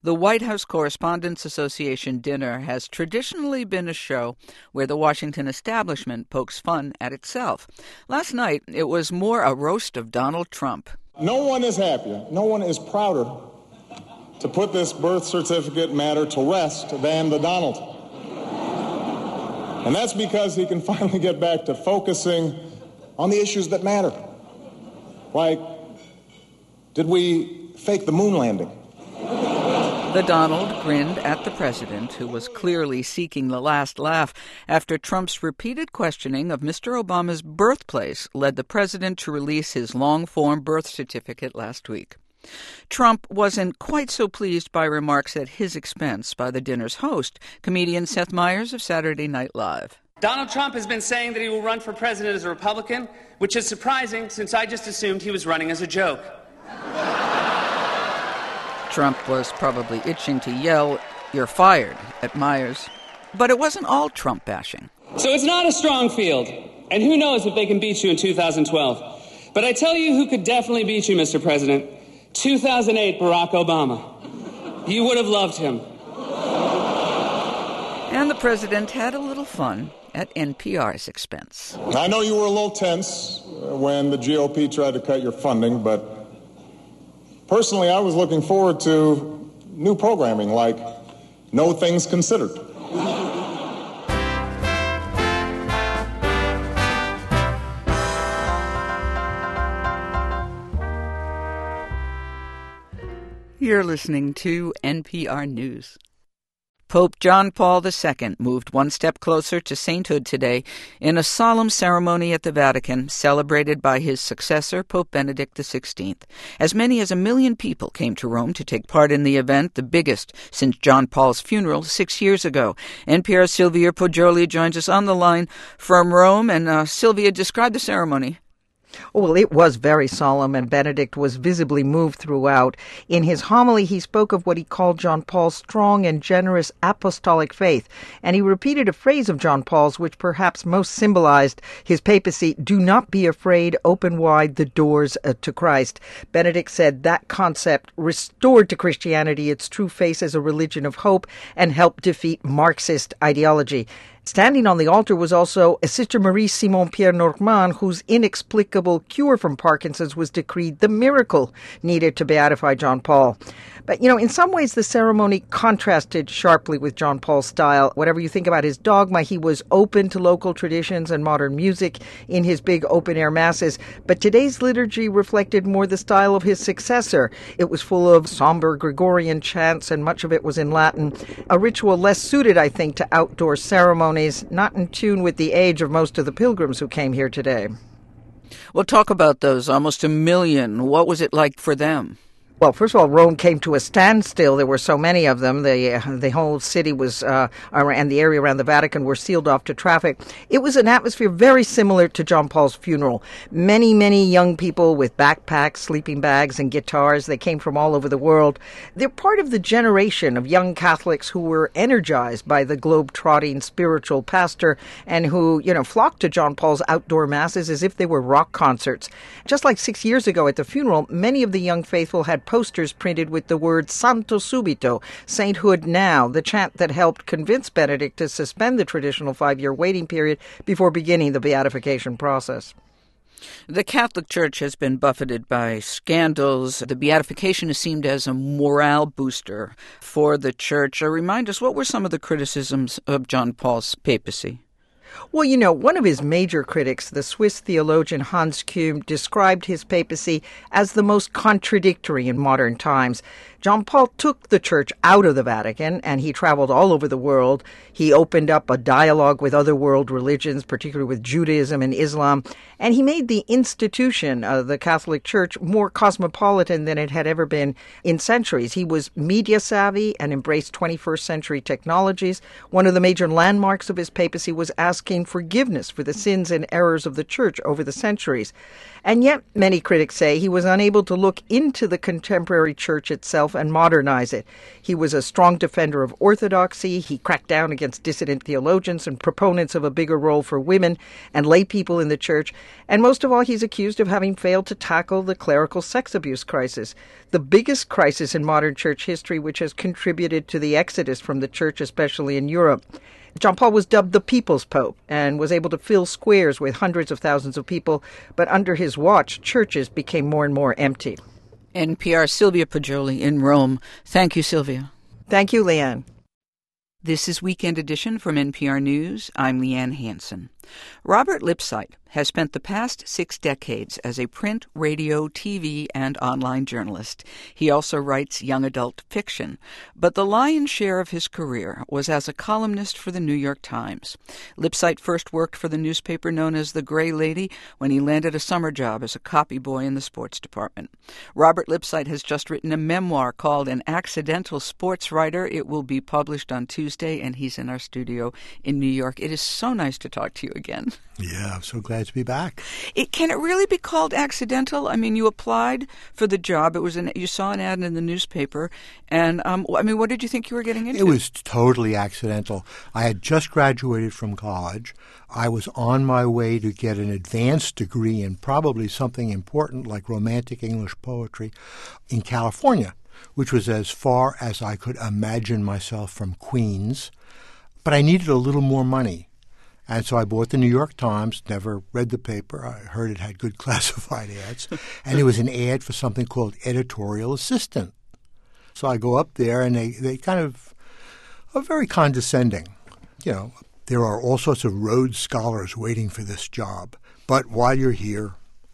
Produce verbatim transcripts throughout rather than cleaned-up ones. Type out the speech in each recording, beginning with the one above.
The White House Correspondents Association dinner has traditionally been a show where the Washington establishment pokes fun at itself. Last night, it was more a roast of Donald Trump. No one is happier, no one is prouder to put this birth certificate matter to rest than the Donald. And that's because he can finally get back to focusing on the issues that matter. Like, did we fake the moon landing? The Donald grinned at the president, who was clearly seeking the last laugh after Trump's repeated questioning of Mister Obama's birthplace led the president to release his long-form birth certificate last week. Trump wasn't quite so pleased by remarks at his expense by the dinner's host, comedian Seth Meyers of Saturday Night Live. Donald Trump has been saying that he will run for president as a Republican, which is surprising since I just assumed he was running as a joke. Trump was probably itching to yell, "You're fired," at Meyers. But it wasn't all Trump bashing. So it's not a strong field, and who knows if they can beat you in two thousand twelve. But I tell you who could definitely beat you, Mister President. two thousand eight Barack Obama. You would have loved him. And the president had a little fun at N P R's expense. I know you were a little tense when the G O P tried to cut your funding, but personally, I was looking forward to new programming like No Things Considered. You're listening to N P R News. Pope John Paul the Second moved one step closer to sainthood today in a solemn ceremony at the Vatican celebrated by his successor, Pope Benedict the Sixteenth. As many as a million people came to Rome to take part in the event, the biggest since John Paul's funeral six years ago. N P R's Sylvia Poggioli joins us on the line from Rome. And uh, Sylvia, describe the ceremony. Well, it was very solemn, and Benedict was visibly moved throughout. In his homily, he spoke of what he called John Paul's strong and generous apostolic faith, and he repeated a phrase of John Paul's which perhaps most symbolized his papacy: "Do not be afraid, open wide the doors uh, to Christ." Benedict said that concept restored to Christianity its true face as a religion of hope and helped defeat Marxist ideology. Standing on the altar was also a Sister Marie Simon Pierre Normand, whose inexplicable cure from Parkinson's was decreed the miracle needed to beatify John Paul. But, you know, in some ways the ceremony contrasted sharply with John Paul's style. Whatever you think about his dogma, he was open to local traditions and modern music in his big open-air masses. But today's liturgy reflected more the style of his successor. It was full of somber Gregorian chants, and much of it was in Latin. A ritual less suited, I think, to outdoor ceremonies, not in tune with the age of most of the pilgrims who came here today. Well, talk about those almost a million. What was it like for them? Well, first of all, Rome came to a standstill. There were so many of them. The uh, the whole city was, uh, and the area around the Vatican were sealed off to traffic. It was an atmosphere very similar to John Paul's funeral. Many, many young people with backpacks, sleeping bags, and guitars. They came from all over the world. They're part of the generation of young Catholics who were energized by the globe-trotting spiritual pastor and who, you know, flocked to John Paul's outdoor masses as if they were rock concerts. Just like six years ago at the funeral, many of the young faithful had posters printed with the word Santo Subito, sainthood now, the chant that helped convince Benedict to suspend the traditional five-year waiting period before beginning the beatification process. The Catholic Church has been buffeted by scandals. The beatification is seen as a morale booster for the Church. Uh, remind us, what were some of the criticisms of John Paul's papacy? Well, you know, one of his major critics, the Swiss theologian Hans Küng, described his papacy as the most contradictory in modern times. John Paul took the church out of the Vatican, and he traveled all over the world. He opened up a dialogue with other world religions, particularly with Judaism and Islam, and he made the institution of the Catholic Church more cosmopolitan than it had ever been in centuries. He was media savvy and embraced twenty-first century technologies. One of the major landmarks of his papacy was asking forgiveness for the sins and errors of the church over the centuries. And yet, many critics say he was unable to look into the contemporary church itself himself and modernize it. He was a strong defender of orthodoxy. He cracked down against dissident theologians and proponents of a bigger role for women and lay people in the church. And most of all, he's accused of having failed to tackle the clerical sex abuse crisis, the biggest crisis in modern church history, which has contributed to the exodus from the church, especially in Europe. John Paul was dubbed the People's Pope and was able to fill squares with hundreds of thousands of people, but under his watch, churches became more and more empty. N P R's Sylvia Poggioli in Rome. Thank you, Sylvia. Thank you, Leanne. This is Weekend Edition from N P R News. I'm Leanne Hansen. Robert Lipsyte has spent the past six decades as a print, radio, T V, and online journalist. He also writes young adult fiction, but the lion's share of his career was as a columnist for the New York Times. Lipsyte first worked for the newspaper known as The Gray Lady when he landed a summer job as a copy boy in the sports department. Robert Lipsyte has just written a memoir called An Accidental Sports Writer. It will be published on Tuesday, and he's in our studio in New York. It is so nice to talk to you again. Yeah, I'm so glad to be back. It, can it really be called accidental? I mean, you applied for the job. It was an, you saw an ad in the newspaper, and um, I mean, what did you think you were getting into? It was totally accidental. I had just graduated from college. I was on my way to get an advanced degree in probably something important like romantic English poetry in California, which was as far as I could imagine myself from Queens. But I needed a little more money. And so I bought the New York Times, never read the paper. I heard it had good classified ads. And it was an ad for something called editorial assistant. So I go up there, and they, they kind of are very condescending. You know, there are all sorts of Rhodes Scholars waiting for this job. But while you're here,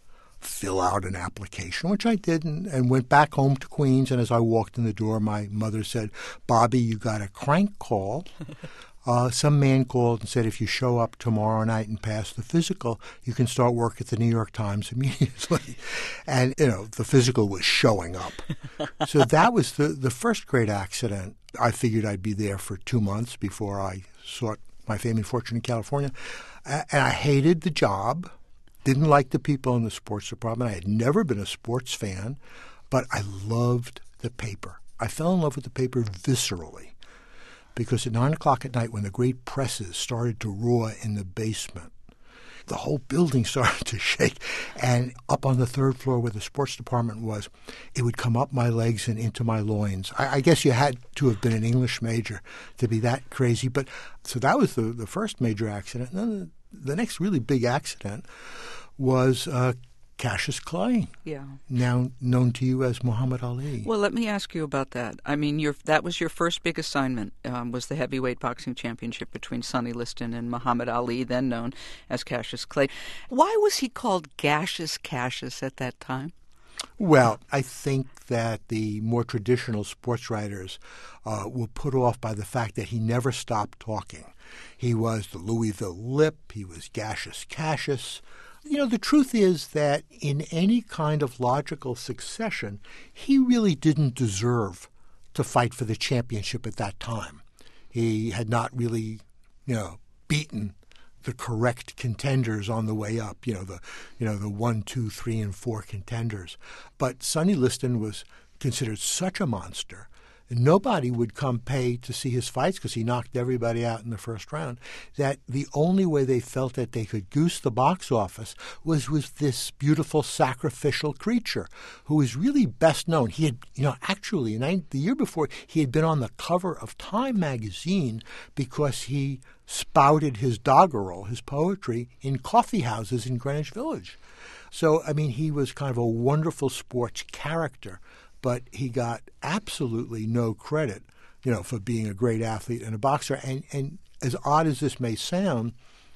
fill out an application, which I did, and, and went back home to Queens. And as I walked in the door, my mother said, "Bobby, you got a crank call." Uh, some man called and said, if you show up tomorrow night and pass the physical, you can start work at the New York Times immediately. And, you know, the physical was showing up. So that was the, the first great accident. I figured I'd be there for two months before I sought my fame and fortune in California. And I hated the job, didn't like the people in the sports department. I had never been a sports fan, but I loved the paper. I fell in love with the paper viscerally. Because at nine o'clock at night, when the great presses started to roar in the basement, the whole building started to shake. And up on the third floor where the sports department was, it would come up my legs and into my loins. I, I guess you had to have been an English major to be that crazy. But so that was the, the first major accident. And then the, the next really big accident was uh, Cassius Clay, yeah, now known to you as Muhammad Ali. Well, let me ask you about that. I mean, your, that was your first big assignment, um, was the heavyweight boxing championship between Sonny Liston and Muhammad Ali, then known as Cassius Clay. Why was he called Gaseous Cassius at that time? Well, I think that the more traditional sports writers uh, were put off by the fact that he never stopped talking. He was the Louisville Lip. He was Gaseous Cassius. You know, the truth is that in any kind of logical succession, he really didn't deserve to fight for the championship at that time. He had not really, you know, beaten the correct contenders on the way up, you know, the you know, the one, two, three, and four contenders. But Sonny Liston was considered such a monster. Nobody would come pay to see his fights because he knocked everybody out in the first round, that the only way they felt that they could goose the box office was with this beautiful sacrificial creature who was really best known. He had, you know, actually, the year before, he had been on the cover of Time magazine because he spouted his doggerel, his poetry, in coffee houses in Greenwich Village. So, I mean, he was kind of a wonderful sports character. But he got absolutely no credit, you know, for being a great athlete and a boxer. And, and as odd as this may sound,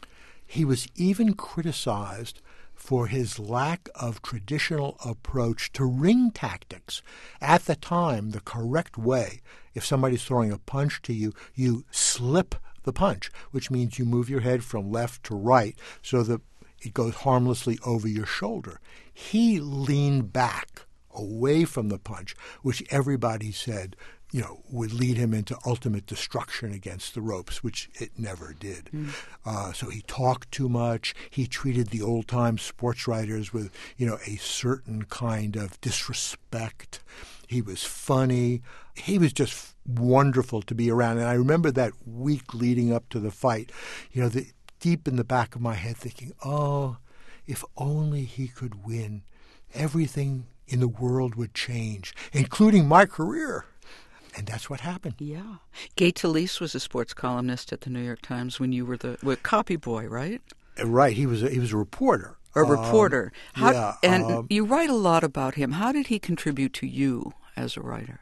he was even criticized for his lack of traditional approach to ring tactics. At the time, the correct way, if somebody's throwing a punch to you, you slip the punch, which means you move your head from left to right so that it goes harmlessly over your shoulder. He leaned back away from the punch, which everybody said, you know, would lead him into ultimate destruction against the ropes, which it never did. Mm. Uh, so he talked too much. He treated the old-time sports writers with, you know, a certain kind of disrespect. He was funny. He was just wonderful to be around. And I remember that week leading up to the fight, you know, the, deep in the back of my head thinking, oh, if only he could win, everything in the world would change, including my career. And that's what happened. Yeah. Gay Talese was a sports columnist at the New York Times when you were the well, copy boy, right? Right. He was a, he was a reporter. A reporter. Um, How, yeah. And um, you write a lot about him. How did he contribute to you as a writer?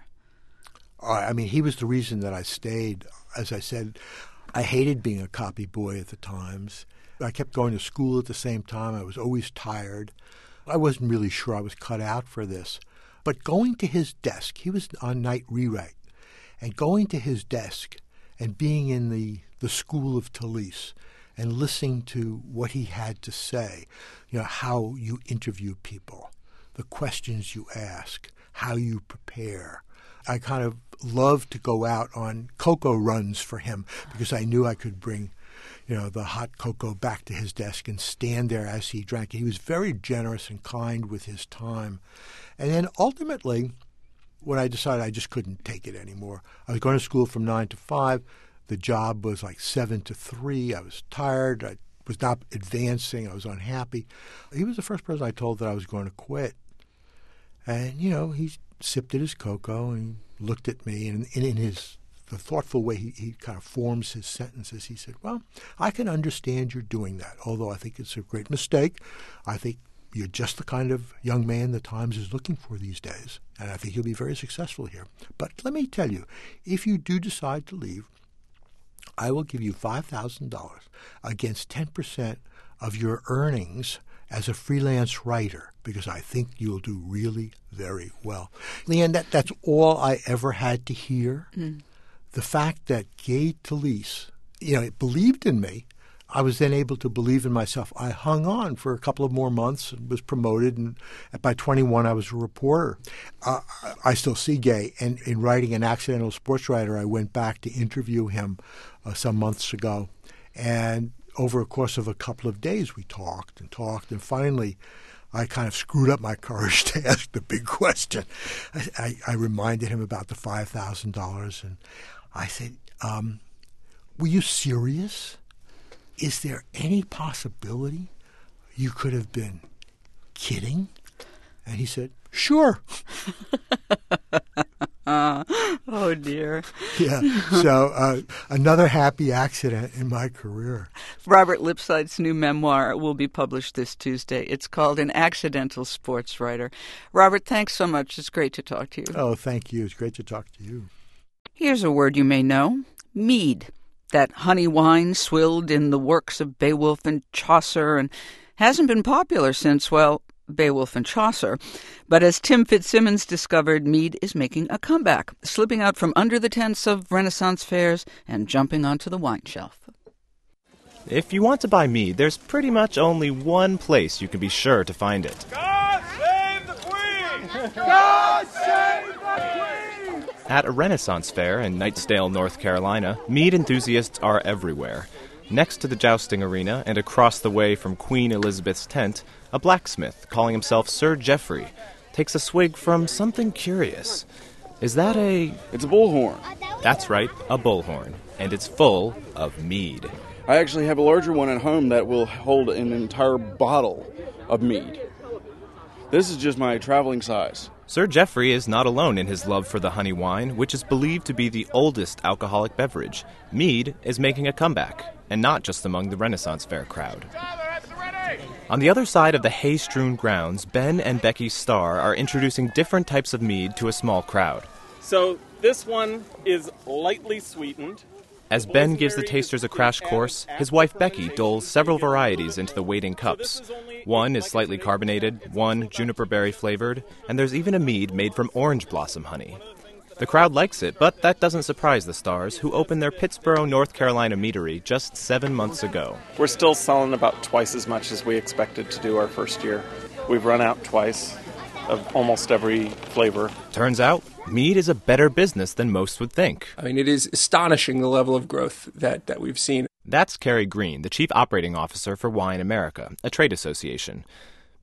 I mean, he was the reason that I stayed. As I said, I hated being a copy boy at the Times. I kept going to school at the same time. I was always tired. I wasn't really sure I was cut out for this. But going to his desk, he was on night rewrite, and going to his desk and being in the, the school of Talese and listening to what he had to say, you know, how you interview people, the questions you ask, how you prepare. I kind of loved to go out on cocoa runs for him because I knew I could bring, you know, the hot cocoa back to his desk and stand there as he drank. He was very generous and kind with his time. And then ultimately, when I decided I just couldn't take it anymore, I was going to school from nine to five. The job was like seven to three. I was tired. I was not advancing. I was unhappy. He was the first person I told that I was going to quit. And, you know, he sipped at his cocoa and looked at me, and in, in his the thoughtful way he, he kind of forms his sentences, he said, well, I can understand you're doing that, although I think it's a great mistake. I think you're just the kind of young man the Times is looking for these days, and I think you'll be very successful here. But let me tell you, if you do decide to leave, I will give you five thousand dollars against ten percent of your earnings as a freelance writer, because I think you'll do really very well. Leanne, that, that's all I ever had to hear. Mm. The fact that Gay Talese, you know, believed in me, I was then able to believe in myself. I hung on for a couple of more months and was promoted, and by twenty-one I was a reporter. Uh, I still see Gay, and in writing An Accidental Sports Writer, I went back to interview him uh, some months ago, and over a course of a couple of days we talked and talked, and finally I kind of screwed up my courage to ask the big question. I, I, I reminded him about the five thousand dollars, and I said, um, were you serious? Is there any possibility you could have been kidding? And he said, sure. uh, oh, dear. Yeah. So uh, another happy accident in my career. Robert Lipsyte's new memoir will be published this Tuesday. It's called An Accidental Sports Writer. Robert, thanks so much. It's great to talk to you. Oh, thank you. It's great to talk to you. Here's a word you may know, mead. That honey wine swilled in the works of Beowulf and Chaucer and hasn't been popular since, well, Beowulf and Chaucer. But as Tim Fitzsimmons discovered, mead is making a comeback, slipping out from under the tents of Renaissance fairs and jumping onto the wine shelf. If you want to buy mead, there's pretty much only one place you can be sure to find it. God save the Queen! God save the Queen! At a Renaissance fair in Knightsdale, North Carolina, mead enthusiasts are everywhere. Next to the jousting arena and across the way from Queen Elizabeth's tent, a blacksmith calling himself Sir Geoffrey takes a swig from something curious. Is that a... It's a bullhorn. That's right, a bullhorn. And it's full of mead. I actually have a larger one at home that will hold an entire bottle of mead. This is just my traveling size. Sir Geoffrey is not alone in his love for the honey wine, which is believed to be the oldest alcoholic beverage. Mead is making a comeback, and not just among the Renaissance fair crowd. On the other side of the hay-strewn grounds, Ben and Becky Starr are introducing different types of mead to a small crowd. So this one is lightly sweetened. As Ben gives the tasters a crash course, his wife Becky doles several varieties into the waiting cups. One is slightly carbonated, one juniper berry flavored, and there's even a mead made from orange blossom honey. The crowd likes it, but that doesn't surprise the Stars, who opened their Pittsboro, North Carolina meadery just seven months ago. We're still selling about twice as much as we expected to do our first year. We've run out twice of almost every flavor. Turns out, mead is a better business than most would think. I mean, it is astonishing the level of growth that, that we've seen. That's Carrie Green, the Chief Operating Officer for Wine America, a trade association.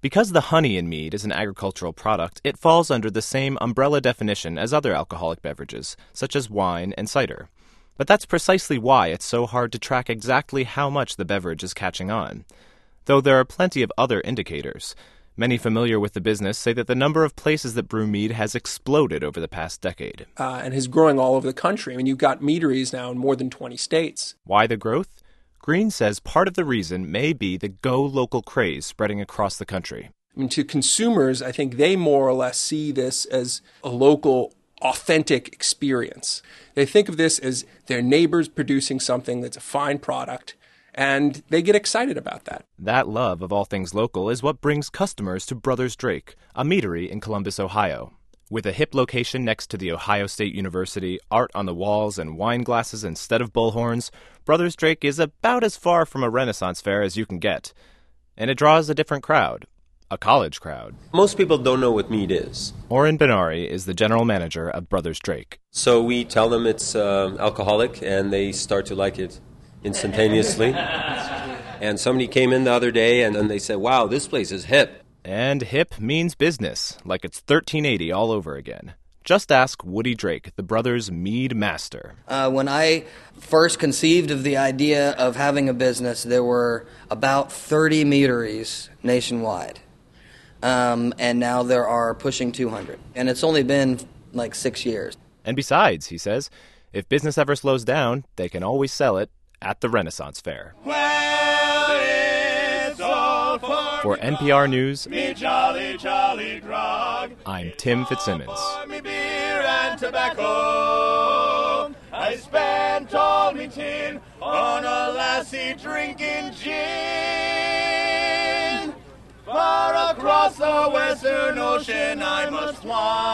Because the honey in mead is an agricultural product, it falls under the same umbrella definition as other alcoholic beverages, such as wine and cider. But that's precisely why it's so hard to track exactly how much the beverage is catching on. Though there are plenty of other indicators. Many familiar with the business say that the number of places that brew mead has exploded over the past decade. Uh, and is growing all over the country. I mean, you've got meaderies now in more than twenty states. Why the growth? Green says part of the reason may be the go local craze spreading across the country. I mean, to consumers, I think they more or less see this as a local, authentic experience. They think of this as their neighbors producing something that's a fine product, and they get excited about that. That love of all things local is what brings customers to Brothers Drake, a meadery in Columbus, Ohio. With a hip location next to the Ohio State University, art on the walls, and wine glasses instead of bullhorns, Brothers Drake is about as far from a Renaissance fair as you can get. And it draws a different crowd, a college crowd. Most people don't know what mead is. Oren Benari is the general manager of Brothers Drake. So we tell them it's uh, alcoholic, and they start to like it instantaneously. And somebody came in the other day, and then they said, wow, this place is hip. And hip means business, like it's thirteen eighty all over again. Just ask Woody Drake, the brothers' mead master. Uh, when I first conceived of the idea of having a business, there were about thirty meaderies nationwide. Um, and now there are pushing two hundred. And it's only been like six years. And besides, he says, if business ever slows down, they can always sell it at the Renaissance Fair. Well, it's all for For N P R News, me jolly, jolly grog. I'm Tim Fitzsimmons. For me beer and tobacco. I spent all me tin on a lassie drinking gin. Far across the western ocean I must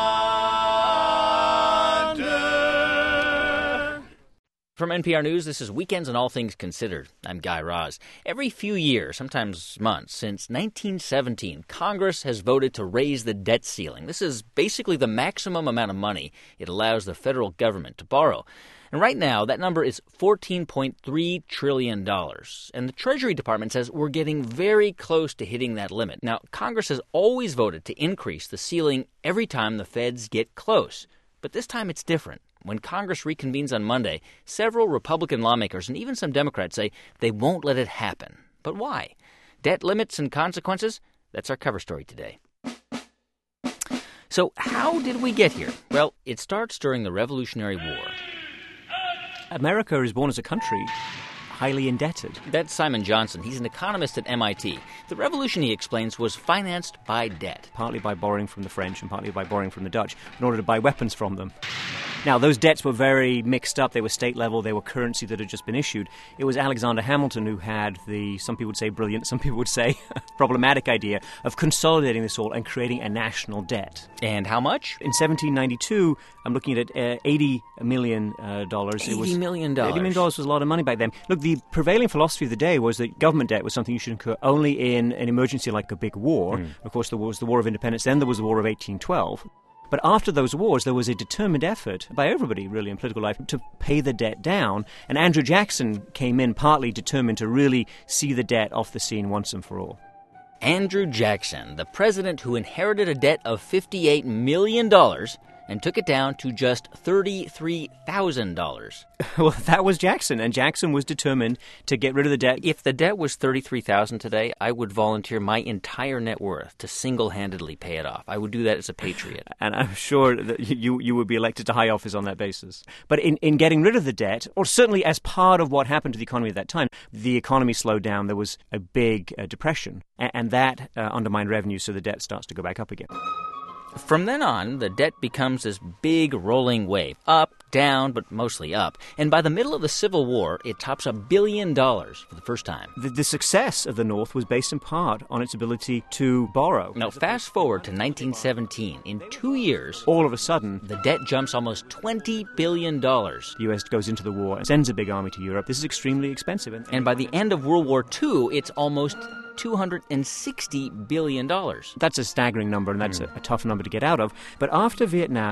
wander. From N P R News, this is Weekends and All Things Considered. I'm Guy Raz. Every few years, sometimes months, since nineteen seventeen, Congress has voted to raise the debt ceiling. This is basically the maximum amount of money it allows the federal government to borrow. And right now, that number is fourteen point three trillion dollars. And the Treasury Department says we're getting very close to hitting that limit. Now, Congress has always voted to increase the ceiling every time the feds get close. But this time it's different. When Congress reconvenes on Monday, several Republican lawmakers and even some Democrats say they won't let it happen. But why? Debt limits and consequences? That's our cover story today. So how did we get here? Well, it starts during the Revolutionary War. America is born as a country highly indebted. That's Simon Johnson. He's an economist at M I T. The revolution, he explains, was financed by debt. Partly by borrowing from the French and partly by borrowing from the Dutch in order to buy weapons from them. Now, those debts were very mixed up. They were state level. They were currency that had just been issued. It was Alexander Hamilton who had the, some people would say brilliant, some people would say problematic idea of consolidating this all and creating a national debt. And how much? In seventeen ninety-two, I'm looking at uh, eighty million dollars. Uh, eighty million dollars. eighty million dollars was a lot of money back then. Look, the prevailing philosophy of the day was that government debt was something you should incur only in an emergency like a big war. Mm. Of course, there was the War of Independence, then there was the War of eighteen twelve. But after those wars, there was a determined effort by everybody, really, in political life, to pay the debt down. And Andrew Jackson came in partly determined to really see the debt off the scene once and for all. Andrew Jackson, the president who inherited a debt of fifty-eight million dollars and took it down to just thirty-three thousand dollars. Well, that was Jackson, and Jackson was determined to get rid of the debt. If the debt was thirty-three thousand dollars today, I would volunteer my entire net worth to single-handedly pay it off. I would do that as a patriot. And I'm sure that you you would be elected to high office on that basis. But in, in getting rid of the debt, or certainly as part of what happened to the economy at that time, the economy slowed down. There was a big uh, depression, and, and that uh, undermined revenue, so the debt starts to go back up again. From then on, the debt becomes this big rolling wave, up, down, but mostly up. And by the middle of the Civil War, it tops a billion dollars for the first time. The, the success of the North was based in part on its ability to borrow. Now, fast forward to nineteen seventeen. In two years, all of a sudden, the debt jumps almost twenty billion dollars. The U S goes into the war and sends a big army to Europe. This is extremely expensive. And by the end of World War Two, it's almost two hundred sixty billion dollars. That's a staggering number, and that's mm. a, a tough number to get out of. But after Vietnam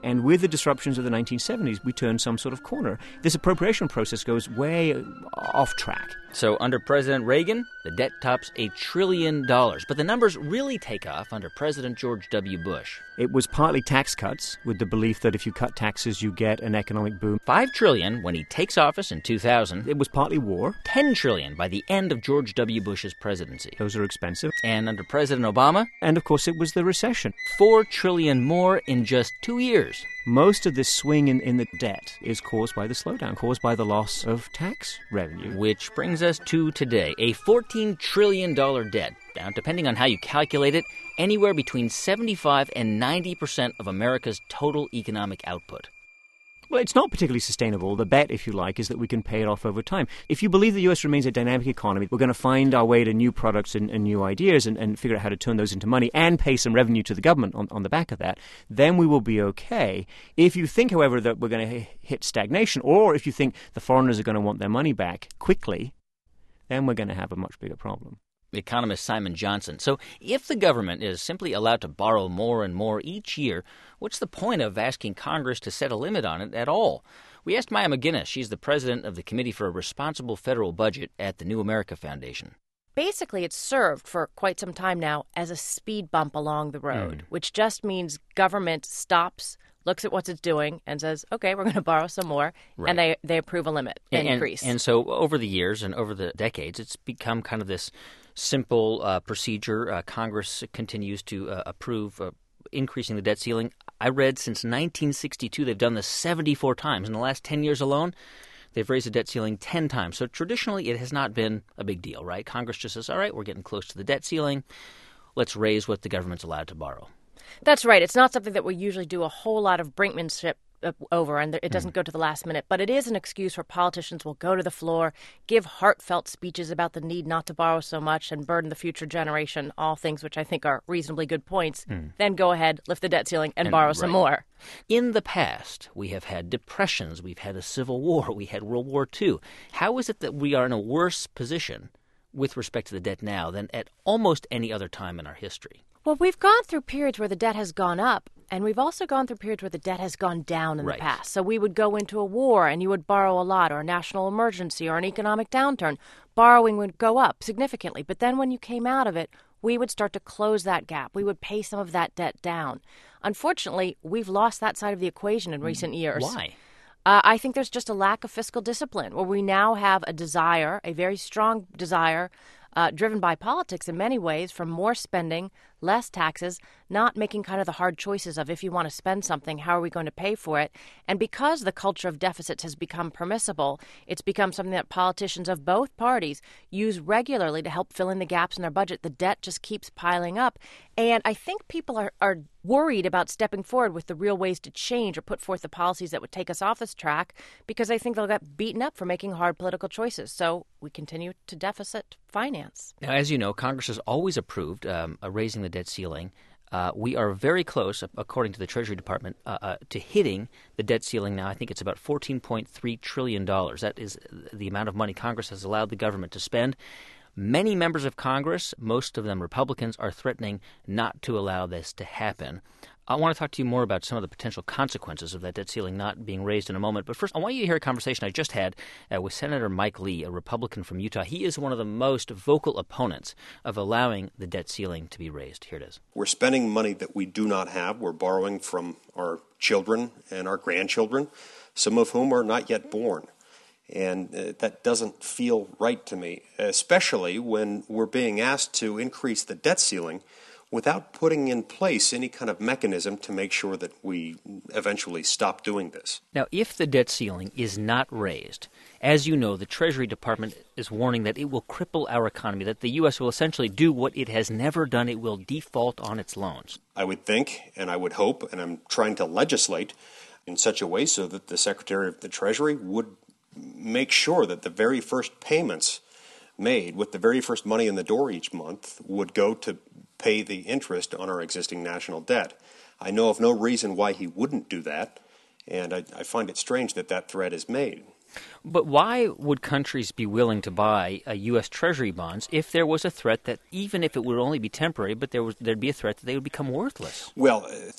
And with the disruptions of the nineteen seventies, we turned some sort of corner. This appropriation process goes way off track. So under President Reagan, the debt tops a trillion dollars. But the numbers really take off under President George W. Bush. It was partly tax cuts, with the belief that if you cut taxes, you get an economic boom. Five trillion dollars when he takes office in two thousand. It was partly war. Ten trillion dollars by the end of George W. Bush's presidency. Those are expensive. And under President Obama? And of course it was the recession. Four trillion dollars more in just two years. Most of this swing in, in the debt is caused by the slowdown, caused by the loss of tax revenue. Which brings us to today, a fourteen trillion dollars debt. Now, depending on how you calculate it, anywhere between seventy-five and ninety percent of America's total economic output. Well, it's not particularly sustainable. The bet, if you like, is that we can pay it off over time. If you believe the U S remains a dynamic economy, we're going to find our way to new products and, and new ideas and, and figure out how to turn those into money and pay some revenue to the government on, on the back of that, then we will be okay. If you think, however, that we're going to hit stagnation, or if you think the foreigners are going to want their money back quickly, then we're going to have a much bigger problem. Economist Simon Johnson. So if the government is simply allowed to borrow more and more each year, what's the point of asking Congress to set a limit on it at all? We asked Maya McGinnis. She's the president of the Committee for a Responsible Federal Budget at the New America Foundation. Basically, it's served for quite some time now as a speed bump along the road, mm. which just means government stops, looks at what it's doing, and says, okay, we're going to borrow some more, right. and they, they approve a limit, an and, increase. And so over the years and over the decades, it's become kind of this simple uh, procedure. Uh, Congress continues to uh, approve uh, increasing the debt ceiling. I read since nineteen sixty-two they've done this seventy-four times. In the last ten years alone, they've raised the debt ceiling ten times. So traditionally, it has not been a big deal, right? Congress just says, all right, we're getting close to the debt ceiling. Let's raise what the government's allowed to borrow. That's right. It's not something that we usually do a whole lot of brinkmanship over, and it doesn't mm. go to the last minute. But it is an excuse where politicians will go to the floor, give heartfelt speeches about the need not to borrow so much and burden the future generation, all things which I think are reasonably good points, mm. then go ahead, lift the debt ceiling, and, and borrow right. some more. In the past, we have had depressions, we've had a civil war, we had World War Two. How is it that we are in a worse position with respect to the debt now than at almost any other time in our history? Well, we've gone through periods where the debt has gone up, and we've also gone through periods where the debt has gone down in right. the past. So we would go into a war, and you would borrow a lot, or a national emergency, or an economic downturn. Borrowing would go up significantly. But then when you came out of it, we would start to close that gap. We would pay some of that debt down. Unfortunately, we've lost that side of the equation in recent years. Why? Uh, I think there's just a lack of fiscal discipline, where we now have a desire, a very strong desire, Uh, driven by politics in many ways, for more spending, less taxes, not making kind of the hard choices of if you want to spend something, how are we going to pay for it? And because the culture of deficits has become permissible, it's become something that politicians of both parties use regularly to help fill in the gaps in their budget. The debt just keeps piling up. And I think people are, are worried about stepping forward with the real ways to change or put forth the policies that would take us off this track, because I think they'll get beaten up for making hard political choices. So we continue to deficit finance. Now, as you know, Congress has always approved um, uh, raising the debt ceiling. Uh, we are very close, according to the Treasury Department, uh, uh, to hitting the debt ceiling now. I think it's about fourteen point three trillion dollars. That is the amount of money Congress has allowed the government to spend. Many members of Congress, most of them Republicans, are threatening not to allow this to happen. I want to talk to you more about some of the potential consequences of that debt ceiling not being raised in a moment. But first, I want you to hear a conversation I just had uh, with Senator Mike Lee, a Republican from Utah. He is one of the most vocal opponents of allowing the debt ceiling to be raised. Here it is. We're spending money that we do not have. We're borrowing from our children and our grandchildren, some of whom are not yet born. And uh, that doesn't feel right to me, especially when we're being asked to increase the debt ceiling without putting in place any kind of mechanism to make sure that we eventually stop doing this. Now, if the debt ceiling is not raised, as you know, the Treasury Department is warning that it will cripple our economy, that the U S will essentially do what it has never done. It will default on its loans. I would think, and I would hope, and I'm trying to legislate in such a way so that the Secretary of the Treasury would make sure that the very first payments made with the very first money in the door each month would go to pay the interest on our existing national debt. I know of no reason why he wouldn't do that, and I, I find it strange that that threat is made. But why would countries be willing to buy uh, U S. Treasury bonds if there was a threat that, even if it would only be temporary, but there was there'd be a threat that they would become worthless? Well, uh, that's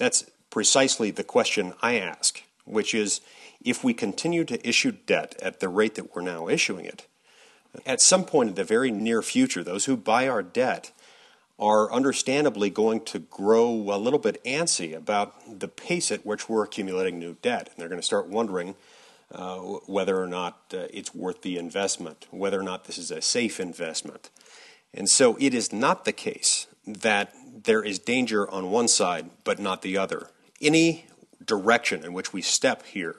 precisely the question I ask, which is, if we continue to issue debt at the rate that we're now issuing it, at some point in the very near future, those who buy our debt are understandably going to grow a little bit antsy about the pace at which we're accumulating new debt. And they're going to start wondering uh, whether or not uh, it's worth the investment, whether or not this is a safe investment. And so it is not the case that there is danger on one side but not the other. Any direction in which we step here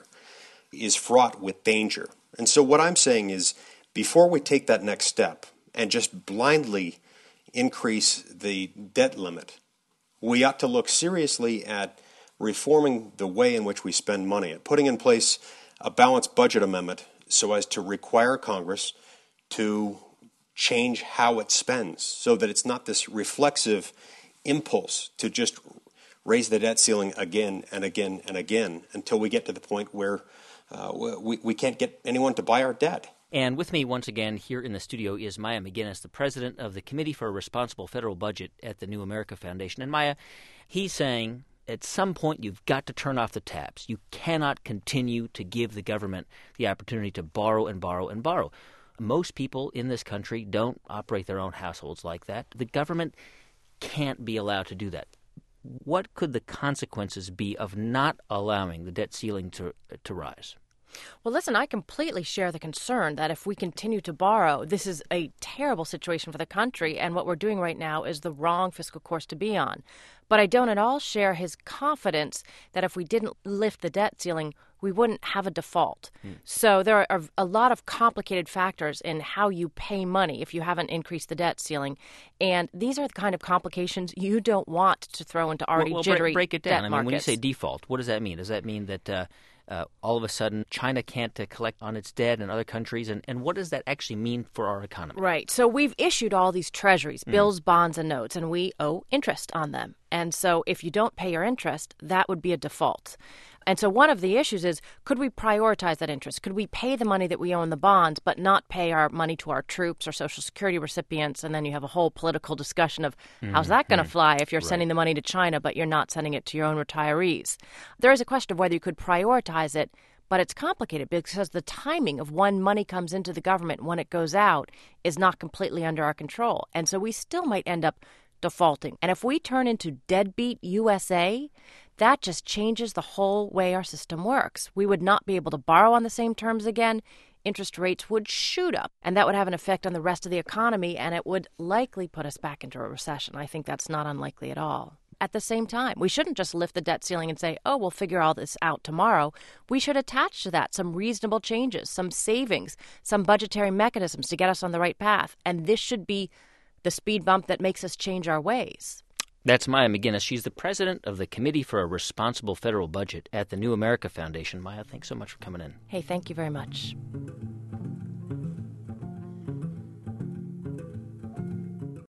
is fraught with danger. And so what I'm saying is, before we take that next step and just blindly increase the debt limit, we ought to look seriously at reforming the way in which we spend money, at putting in place a balanced budget amendment so as to require Congress to change how it spends, so that it's not this reflexive impulse to just raise the debt ceiling again and again and again until we get to the point where uh, we, we can't get anyone to buy our debt. And with me once again here in the studio is Maya McGinnis, the president of the Committee for a Responsible Federal Budget at the New America Foundation. And Maya, he's saying at some point you've got to turn off the taps. You cannot continue to give the government the opportunity to borrow and borrow and borrow. Most people in this country don't operate their own households like that. The government can't be allowed to do that. What could the consequences be of not allowing the debt ceiling to to rise? Well, listen, I completely share the concern that if we continue to borrow, this is a terrible situation for the country, and what we're doing right now is the wrong fiscal course to be on. But I don't at all share his confidence that if we didn't lift the debt ceiling, we wouldn't have a default. Hmm. So there are a lot of complicated factors in how you pay money if you haven't increased the debt ceiling. And these are the kind of complications you don't want to throw into already well, well, jittery break, break it down. debt I mean, markets. when you say default, what does that mean? Does that mean that uh, uh, all of a sudden China can't uh, collect on its debt and other countries? And, and what does that actually mean for our economy? Right. So we've issued all these treasuries, bills, mm. bonds, and notes, and we owe interest on them. And so if you don't pay your interest, that would be a default. And so one of the issues is, could we prioritize that interest? Could we pay the money that we owe in the bonds but not pay our money to our troops or Social Security recipients? And then you have a whole political discussion of mm-hmm. how's that going to fly if you're right. sending the money to China but you're not sending it to your own retirees? There is a question of whether you could prioritize it, but it's complicated because the timing of when money comes into the government, when it goes out, is not completely under our control. And so we still might end up defaulting. And if we turn into deadbeat U S A, that just changes the whole way our system works. We would not be able to borrow on the same terms again. Interest rates would shoot up, and that would have an effect on the rest of the economy, and it would likely put us back into a recession. I think that's not unlikely at all. At the same time, we shouldn't just lift the debt ceiling and say, oh, we'll figure all this out tomorrow. We should attach to that some reasonable changes, some savings, some budgetary mechanisms to get us on the right path. And this should be the speed bump that makes us change our ways. That's Maya McGinnis. She's the president of the Committee for a Responsible Federal Budget at the New America Foundation. Maya, thanks so much for coming in. Hey, thank you very much.